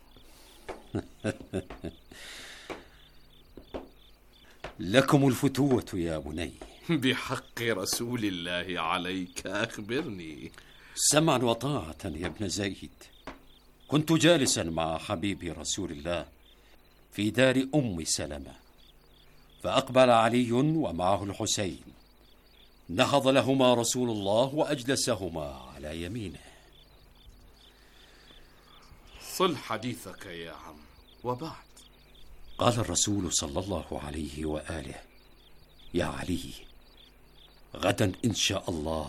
لكم الفتوة يا بني. بحق رسول الله عليك أخبرني. سمعا وطاعة يا ابن زيد. كنت جالسا مع حبيبي رسول الله في دار أم سلمة، فأقبل علي ومعه الحسين، نهض لهما رسول الله وأجلسهما على يمينه. صل حديثك يا عم. وبعد. قال الرسول صلى الله عليه وآله: يا علي، غدا إن شاء الله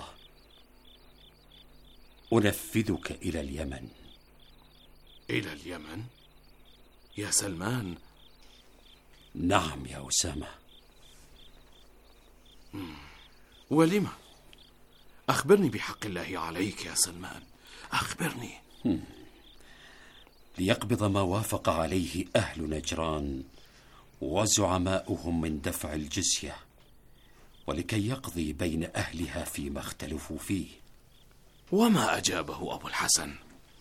أنفذك إلى اليمن. إلى اليمن؟ يا سلمان. نعم يا أسامة. ولما؟ أخبرني بحق الله عليك يا سلمان، أخبرني. ليقبض ما وافق عليه أهل نجران وزعماؤهم من دفع الجزية، ولكي يقضي بين أهلها فيما اختلفوا فيه. وما أجابه أبو الحسن؟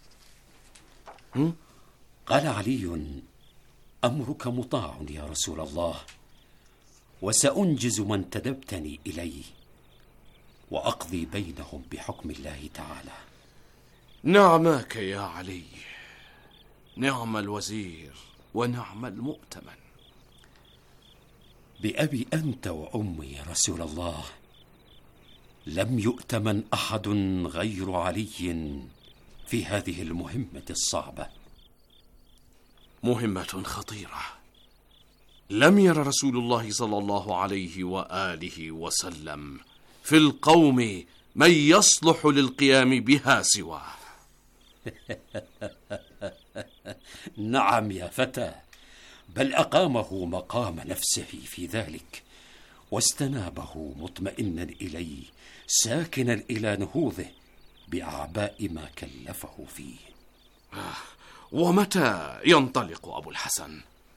قال علي: أمرك مطاع يا رسول الله، وسأنجز ما انتدبتني إليه وأقضي بينهم بحكم الله تعالى. نعماك يا علي، نعم الوزير ونعم المؤتمن. بأبي أنت وأمي يا رسول الله، لم يؤتمن أحد غير علي في هذه المهمة الصعبة. مهمة خطيرة. لم ير رسول الله صلى الله عليه وآله وسلم في القوم من يصلح للقيام بها سواه. نعم يا فتى، بل أقامه مقام نفسه في ذلك، واستنابه مطمئنا إليه، ساكنا إلى نهوضه بأعباء ما كلفه فيه. ومتى ينطلق أبو الحسن؟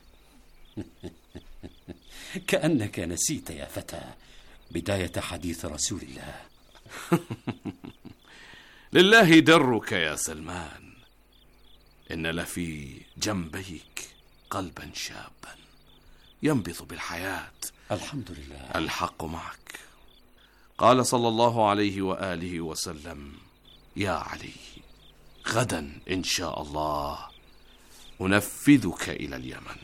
كأنك نسيت يا فتى بداية حديث رسول الله. لله درك يا سلمان، إن لفي جنبيك قلبا شابا ينبض بالحياة. الحمد لله. الحق معك. قال صلى الله عليه وآله وسلم: يا علي، غدا إن شاء الله أنفذك إلى اليمن.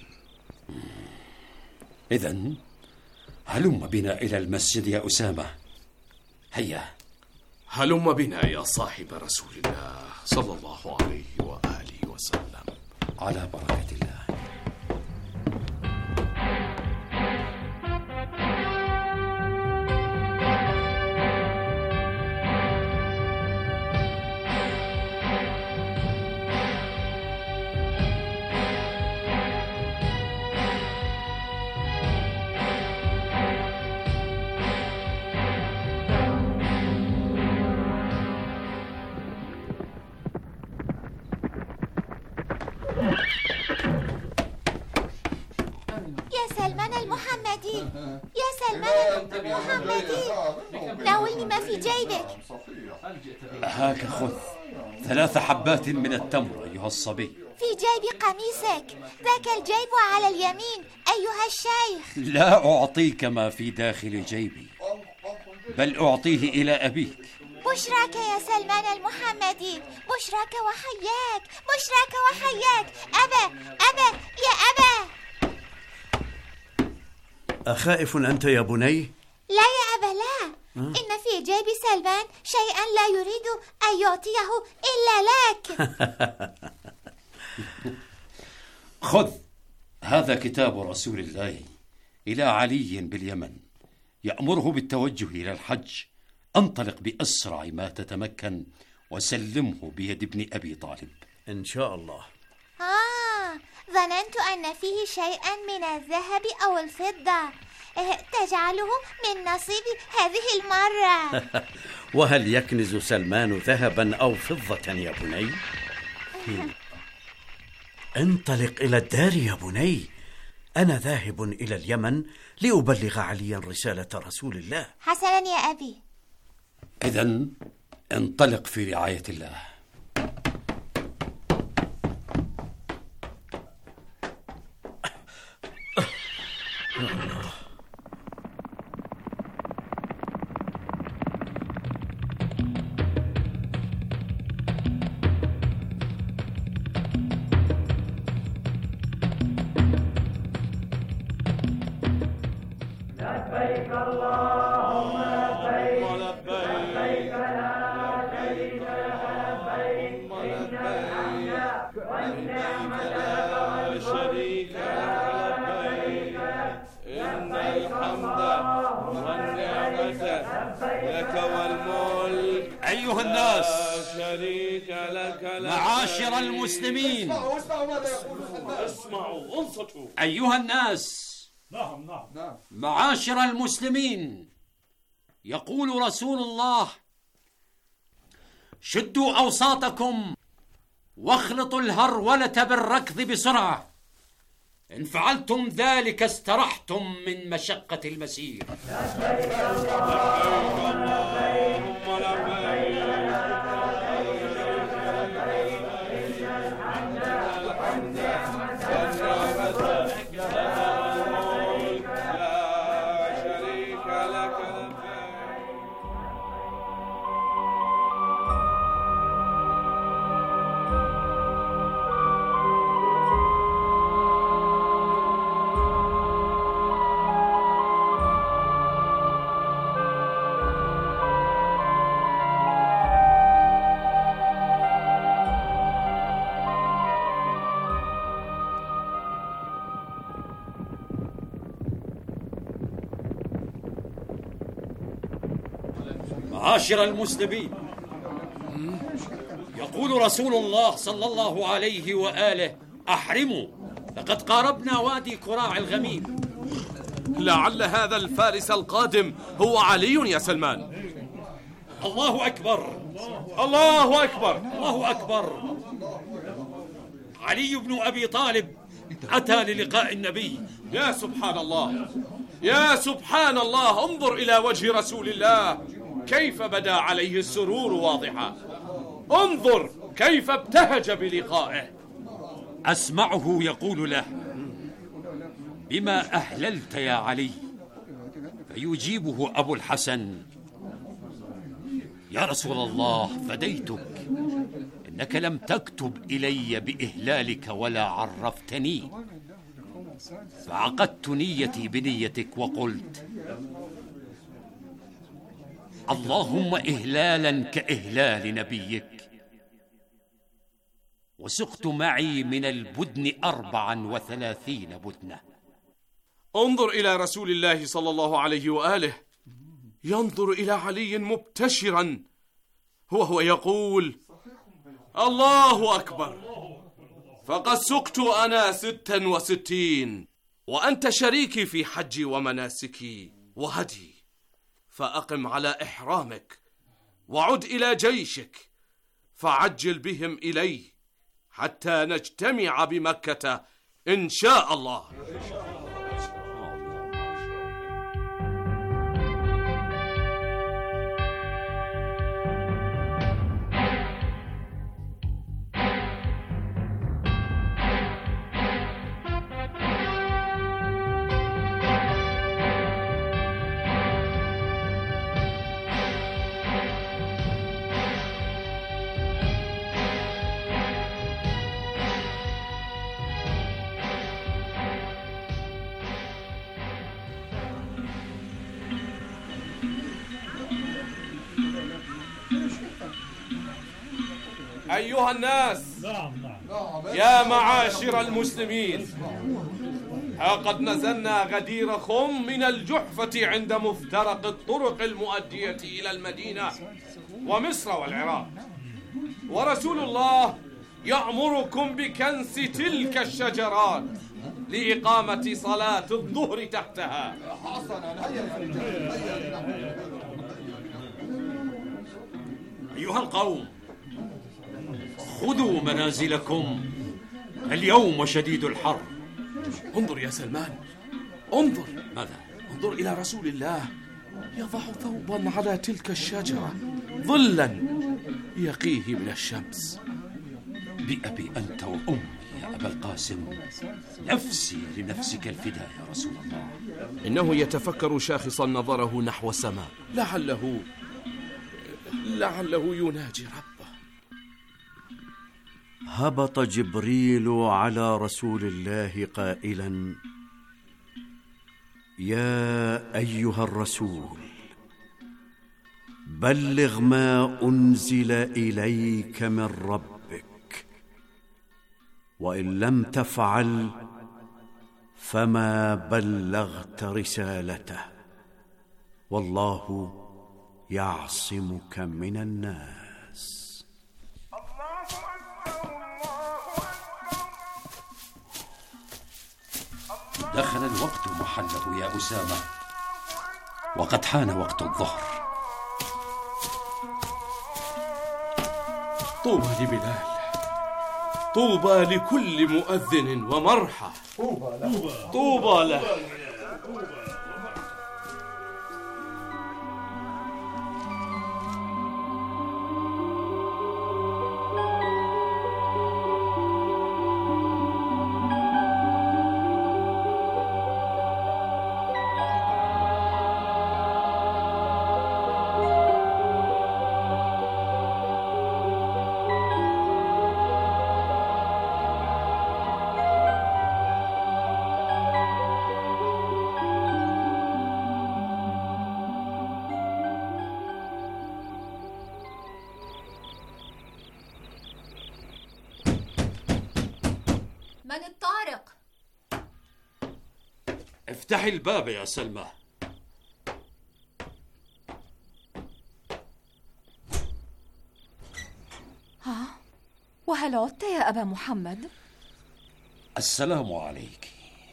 إذن هلم بنا إلى المسجد يا أسامة. هيا. هلم بنا يا صاحب رسول الله صلى الله عليه وآله وسلم. على بركة الله. ناولني ما في جيبك. هاك خذ 3 حبات من التمر أيها الصبي. في جيب قميصك، ذاك الجيب على اليمين أيها الشيخ. لا أعطيك ما في داخل جيبي، بل أعطيه إلى أبيك. بشراك يا سلمان المحمدي، بشراك وحياك، بشراك وحياك. أبا يا أبا. أخائف أنت يا بني؟ لا يا أبا لا. إن في جيب سلمان شيئا لا يريد أن يعطيه إلا لك. خذ، هذا كتاب رسول الله إلى علي باليمن، يأمره بالتوجه إلى الحج. انطلق بأسرع ما تتمكن وسلمه بيد ابن أبي طالب. إن شاء الله. ظننت أن فيه شيئا من الذهب أو الفضة تجعله من نصيب هذه المرة. وهل يكنز سلمان ذهبا أو فضة يا بني؟ انطلق إلى الدار يا بني، أنا ذاهب إلى اليمن لأبلغ عليا رسالة رسول الله. حسنا يا أبي. إذن انطلق في رعاية الله. لبيك اللهم لبيك لبيك لا شريك لك لبيك إن الحمد والنعمة لك والشريك لك لبيك إن الحمد والنعمة لك والملك. أيها الناس، شريك لك معاشر المسلمين، اسمعوا انصتوا. أيها الناس، نعم معاشر المسلمين، يقول رسول الله: شدوا أوساطكم واخلطوا الهرولة بالركض بسرعة، إن فعلتم ذلك استرحتم من مشقة المسير. لبيك اللهم لبيك معاشر المسلمين، يقول رسول الله صلى الله عليه وآله: أحرموا لقد قاربنا وادي كراع الغميم. لعل هذا الفارس القادم هو علي يا سلمان. الله أكبر، الله أكبر، الله أكبر. علي بن أبي طالب أتى للقاء النبي. يا سبحان الله، يا سبحان الله، انظر إلى وجه رسول الله كيف بدا عليه السرور واضحا. انظر كيف ابتهج بلقائه. أسمعه يقول له: بما أهللت يا علي؟ فيجيبه أبو الحسن: يا رسول الله، فديتك، إنك لم تكتب إلي بإهلالك ولا عرفتني، فعقدت نيتي بنيتك وقلت: اللهم إهلالا كإهلال نبيك. وسقت معي من البدن 34 بدنة. انظر إلى رسول الله صلى الله عليه وآله، ينظر إلى علي مبتشرا وهو يقول: الله أكبر، فقد سقت أنا 66 وأنت شريكي في حجي ومناسكي وهدي، فأقم على إحرامك وعد إلى جيشك فعجل بهم إلي حتى نجتمع بمكة إن شاء الله. أيها الناس، يا معاشر المسلمين، ها قد نزلنا غدير خم من الجحفة عند مفترق الطرق المؤدية إلى المدينة ومصر والعراق، ورسول الله يأمركم بكنس تلك الشجرات لإقامة صلاة الظهر تحتها. أيها القوم، خذوا منازلكم، اليوم شديد الحر. انظر يا سلمان، انظر. ماذا؟ انظر إلى رسول الله يضع ثوبا على تلك الشجرة ظلا يقيه من الشمس. بأبي أنت وأمي يا أبا القاسم، نفسي لنفسك الفداء يا رسول الله. إنه يتفكر شاخصا نظره نحو السماء، لعله يناجي ربه. هبط جبريل على رسول الله قائلا: يا أيها الرسول، بلغ ما أنزل إليك من ربك، وإن لم تفعل فما بلغت رسالته، والله يعصمك من الناس. دخل الوقت محله يا أسامة، وقد حان وقت الظهر. طوبى لبلال، طوبى لكل مؤذن ومرحى، طوبى له. من الطارق؟ افتحي الباب يا سلمى. ها؟ وهل عدت يا أبا محمد؟ السلام عليك.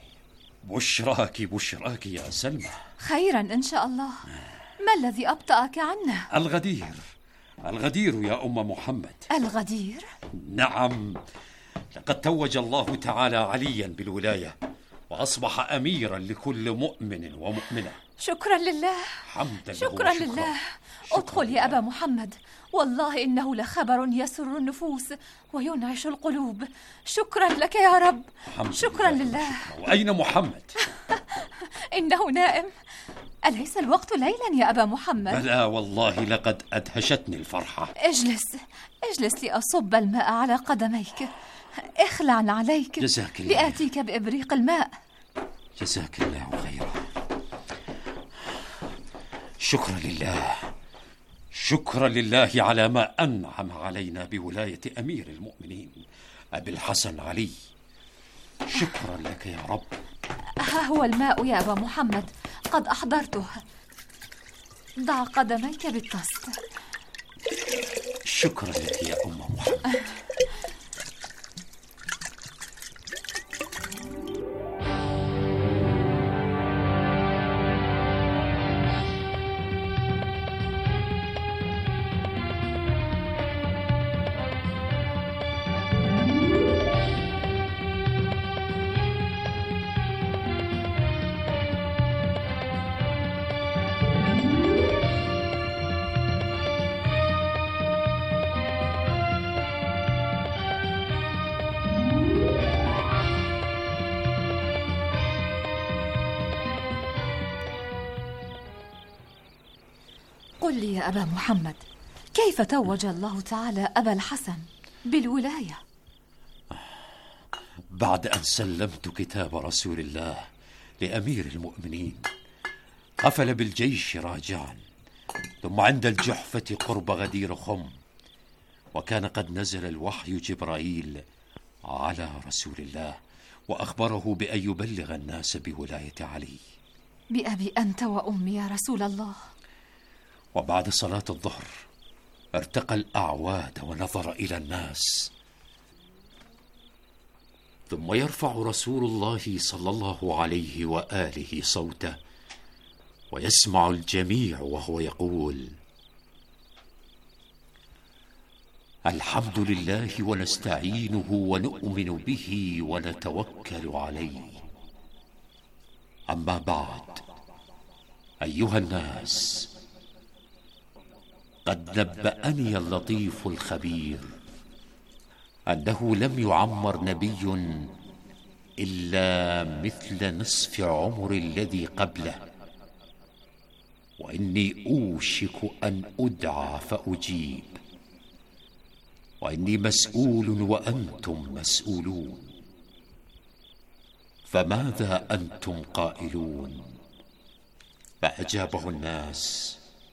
بشراك يا سلمى. خيرا إن شاء الله. ما الذي أبطأك عنه؟ الغدير يا أم محمد. الغدير؟ نعم، لقد توج الله تعالى عليا بالولاية وأصبح أميرا لكل مؤمن ومؤمنة. شكرا لله. حمدا شكرا لله. ادخل يا أبا محمد، والله إنه لخبر يسر النفوس وينعش القلوب. شكرا لك يا رب. شكرا لله. وأين محمد؟ إنه نائم. أليس الوقت ليلا يا أبا محمد؟ بلى والله، لقد أدهشتني الفرحة. اجلس لأصب الماء على قدميك. اخلع عليك. جزاك الله. لآتيك بإبريق الماء. جزاك الله خيرا. شكرا لله على ما أنعم علينا بولاية أمير المؤمنين أبي الحسن علي. شكرا لك يا رب. ها هو الماء يا أبا محمد، قد أحضرته. ضع قدميك بالطست. شكرا لك يا أم محمد. قل لي يا أبا محمد، كيف توج الله تعالى أبا الحسن بالولاية؟ بعد أن سلمت كتاب رسول الله لأمير المؤمنين، قفل بالجيش راجعا، ثم عند الجحفة قرب غدير خم، وكان قد نزل الوحي جبرائيل على رسول الله وأخبره بأن يبلغ الناس بولاية علي. بأبي أنت وأمي يا رسول الله. وبعد صلاة الظهر ارتقى الأعواد ونظر إلى الناس، ثم يرفع رسول الله صلى الله عليه وآله صوته، ويسمع الجميع وهو يقول: الحمد لله ونستعينه ونؤمن به ونتوكل عليه. أما بعد، أيها الناس، قد نبأني اللطيف الخبير أنه لم يعمر نبي إلا مثل نصف عمر الذي قبله، وإني أوشك أن أدعى فأجيب، وإني مسؤول وأنتم مسؤولون، فماذا أنتم قائلون؟ فأجابه الناس: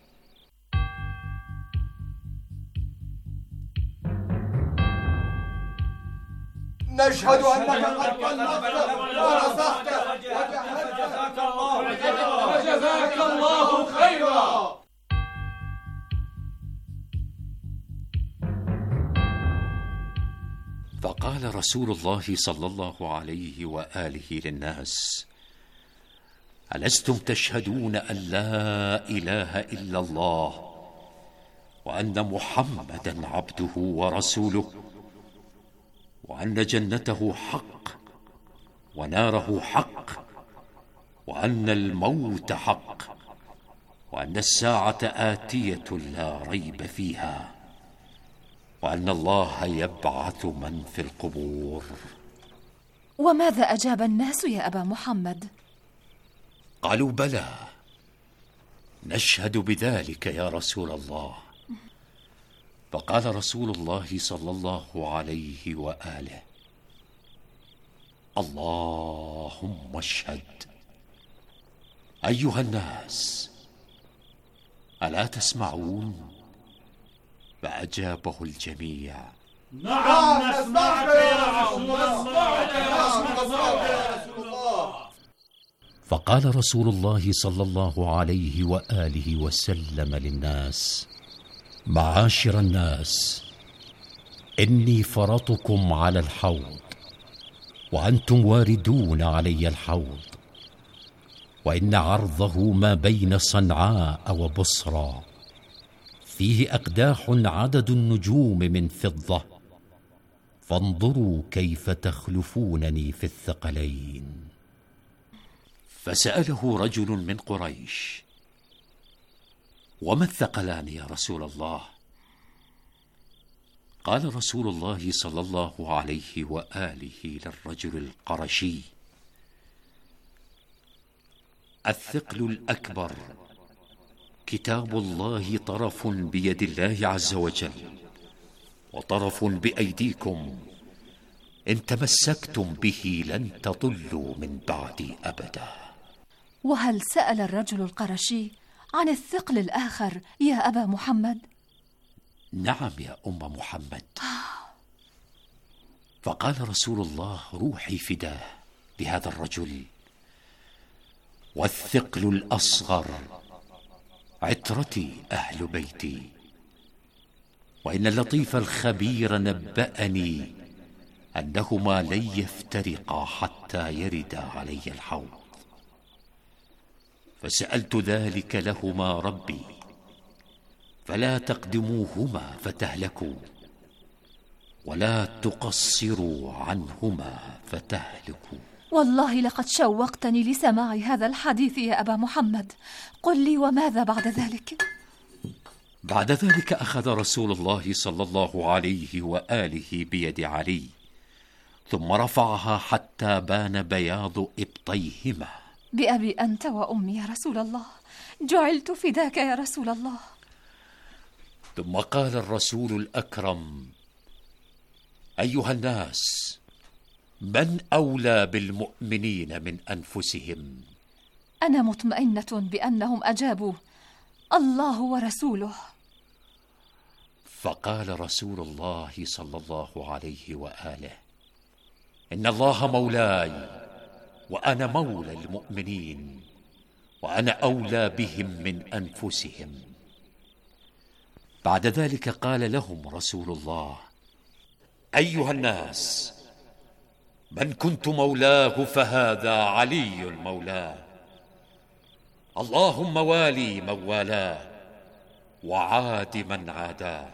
نشهد أنك قد بلغت ونصحت وجزاك الله خيرا. فقال رسول الله صلى الله عليه وآله للناس: ألستم تشهدون أن لا إله إلا الله وأن محمدا عبده ورسوله، وأن جنته حق وناره حق، وأن الموت حق، وأن الساعة آتية لا ريب فيها، وأن الله يبعث من في القبور؟ وماذا أجاب الناس يا أبا محمد؟ قالوا: بلى، نشهد بذلك يا رسول الله. فقال رسول الله صلى الله عليه وآله: اللهم اشهد. أيها الناس، ألا تسمعون؟ فأجابه الجميع: نعم نسمعك يا رسول الله. فقال رسول الله صلى الله عليه وآله وسلم للناس: معاشر الناس، إني فرطكم على الحوض، وأنتم واردون علي الحوض، وإن عرضه ما بين صنعاء وبصرى، فيه أقداح عدد النجوم من فضة، فانظروا كيف تخلفونني في الثقلين. فسأله رجل من قريش: وما الثقلان يا رسول الله؟ قال رسول الله صلى الله عليه وآله للرجل القرشي: الثقل الأكبر كتاب الله، طرف بيد الله عز وجل وطرف بأيديكم، إن تمسكتم به لن تضلوا من بعدي أبدا. وهل سأل الرجل القرشي عن الثقل الآخر يا أبا محمد؟ نعم يا أم محمد. فقال رسول الله: روحي فداه لهذا الرجل. والثقل الأصغر عترتي أهل بيتي، وإن اللطيف الخبير نبأني أنهما لن يفترقا حتى يردا علي الحوض، فسألت ذلك لهما ربي، فلا تقدموهما فتهلكوا، ولا تقصروا عنهما فتهلكوا. والله لقد شوقتني لسماع هذا الحديث يا أبا محمد. قل لي، وماذا بعد ذلك؟ بعد ذلك أخذ رسول الله صلى الله عليه وآله بيد علي، ثم رفعها حتى بان بياض إبطيهما. بأبي أنت وأمي يا رسول الله، جعلت فداك يا رسول الله. ثم قال الرسول الأكرم: أيها الناس، من أولى بالمؤمنين من أنفسهم؟ أنا مطمئنة بأنهم أجابوا: الله ورسوله. فقال رسول الله صلى الله عليه وآله: إن الله مولاي، وأنا مولى المؤمنين، وأنا أولى بهم من أنفسهم. بعد ذلك قال لهم رسول الله: أيها الناس، من كنت مولاه فهذا علي مولاه، اللهم والي من والاه، وعاد من عاداه،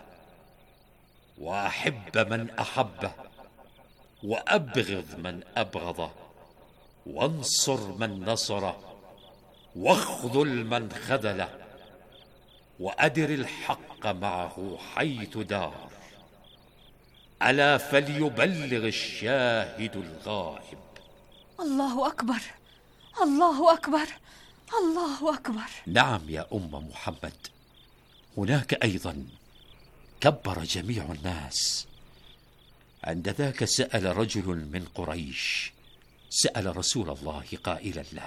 وأحب من أحبه، وأبغض من أبغضه، وانصر من نصره، واخذل من خذله، وأدر الحق معه حيث دار، ألا فليبلغ الشاهد الغائب. الله أكبر، الله أكبر، الله أكبر. نعم يا أم محمد. هناك أيضا كبر جميع الناس. عند ذاك سأل رجل من قريش، سأل رسول الله قائلا له: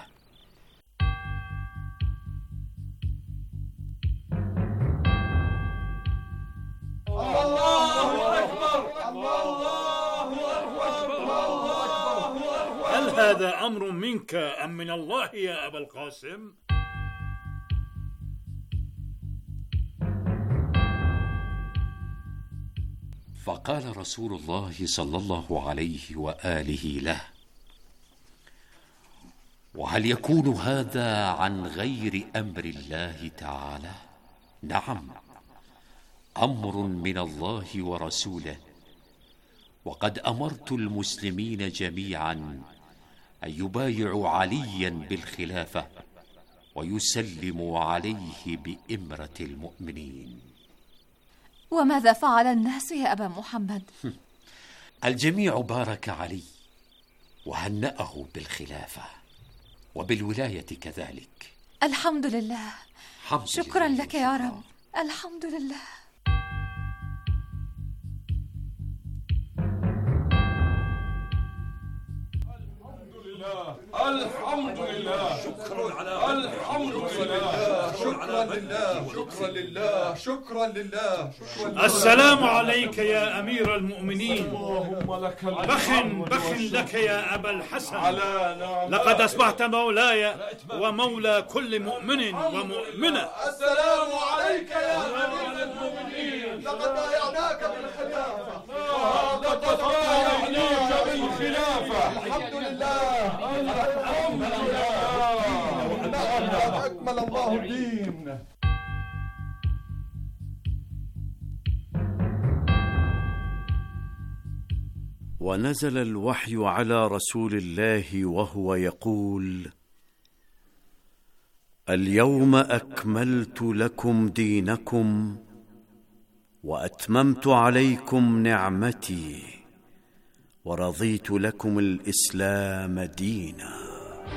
هل هذا أمر منك أم من الله يا أبا القاسم؟ فقال رسول الله صلى الله عليه وآله له: وهل يكون هذا عن غير أمر الله تعالى؟ نعم، أمر من الله ورسوله، وقد أمرت المسلمين جميعا أن يبايعوا عليا بالخلافة ويسلموا عليه بإمرة المؤمنين. وماذا فعل الناس يا أبا محمد؟ الجميع بارك علي وهنأه بالخلافة وبالولاية كذلك. الحمد لله. شكرا لك يا رب. الحمد لله. الحمد لله، شكرا على الحمد لله، شكرا لله، شكرا لله، شكرا لله. السلام عليك يا أمير المؤمنين. اللهم لك الحمد. بخ لك يا أبا الحسن، لقد أصبحت مولاي ومولى كل مؤمن ومؤمنة. السلام عليك يا أمير المؤمنين، لقد بايعناك بالخلافة، لقد بايعناك بالخلافة. أكمل الله الدين. ونزل الوحي على رسول الله وهو يقول: اليوم أكملت لكم دينكم وأتممت عليكم نعمتي ورضيت لكم الإسلام دينا.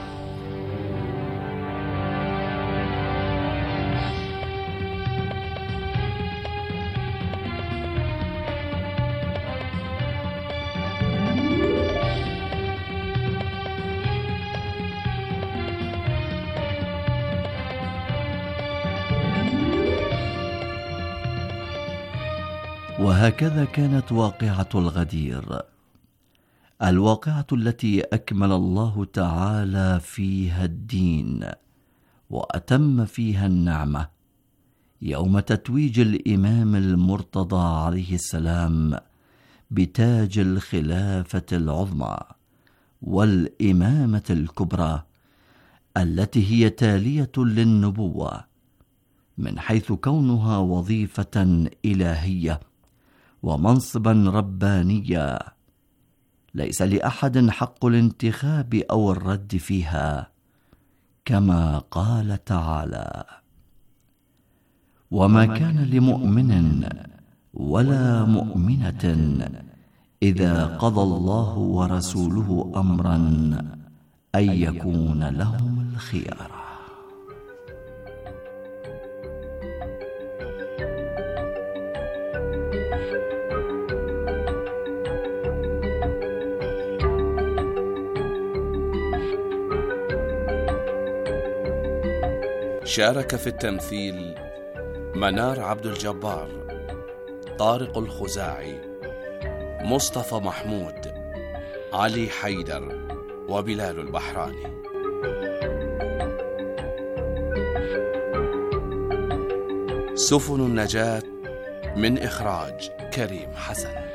وهكذا كانت واقعة الغدير، الواقعة التي أكمل الله تعالى فيها الدين وأتم فيها النعمة، يوم تتويج الإمام المرتضى عليه السلام بتاج الخلافة العظمى والإمامة الكبرى، التي هي تالية للنبوة من حيث كونها وظيفة إلهية ومنصبا ربانيا، ليس لأحد حق الانتخاب أو الرد فيها، كما قال تعالى: وما كان لمؤمن ولا مؤمنة إذا قضى الله ورسوله أمرا أن يكون لهم الخيار. شارك في التمثيل منار عبد الجبار، طارق الخزاعي، مصطفى محمود، علي حيدر، وبلال البحراني. سفن النجاة من إخراج كريم حسن.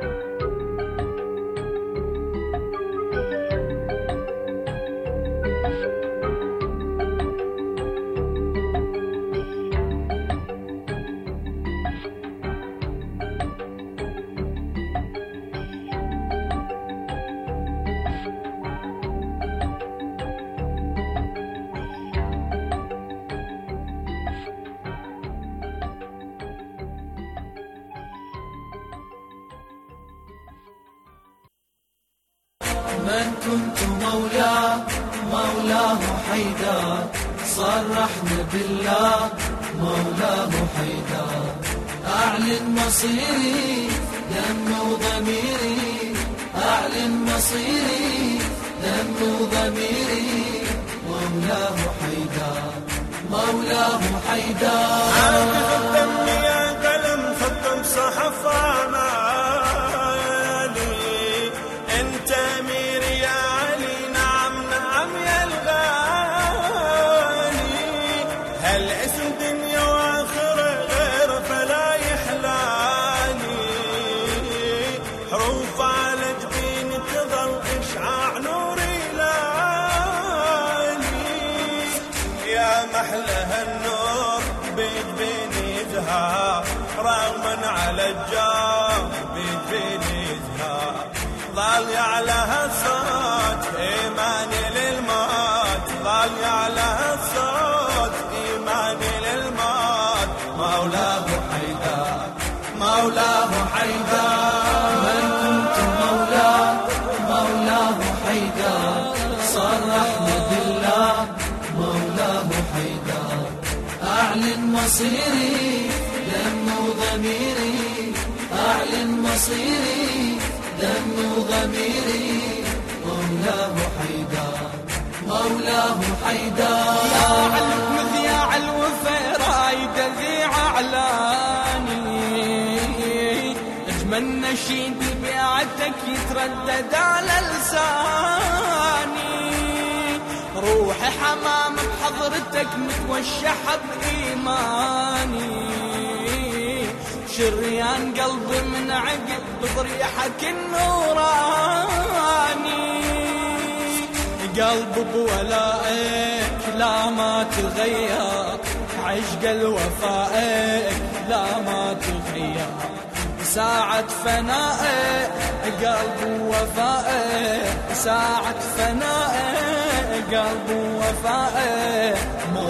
من كنت مولاه حيدر، صرحنا بالله مولاه حيدر. أعلن مصيري دم وضميري، أعلن مصيري دم وضميري، مولاه حيدر مولاه حيدر. عاطف الدم يا قلم خدم صحف رغما على الجار بيدفيني زهار. ظل يعلى الصوت إيماني للموت، ظل يعلى الصوت إيماني للموت، مولاه حيدر مولاه حيدر. من كنت مولاه حيدر، صرحنا بالله مولاه حيدر. أعلن مصيري دم وضميري، أعلن مصيري دم وضميري، مولاه حيدر مولاه حيدر. يا علو مذياع الوفا رايد ذيع اعلاني، اجمل نشيد بيعتك يتردد على لساني. روحي حمام بحضرتك متوشحة بإيماني، شريان قلبي من عقب بضريحك النوراني. قلب بولائك لا ما تغير، عشق الوفائك لا ما تغير، ساعة فنائك قلب وفائك، ساعة فنائك قلب وفائك.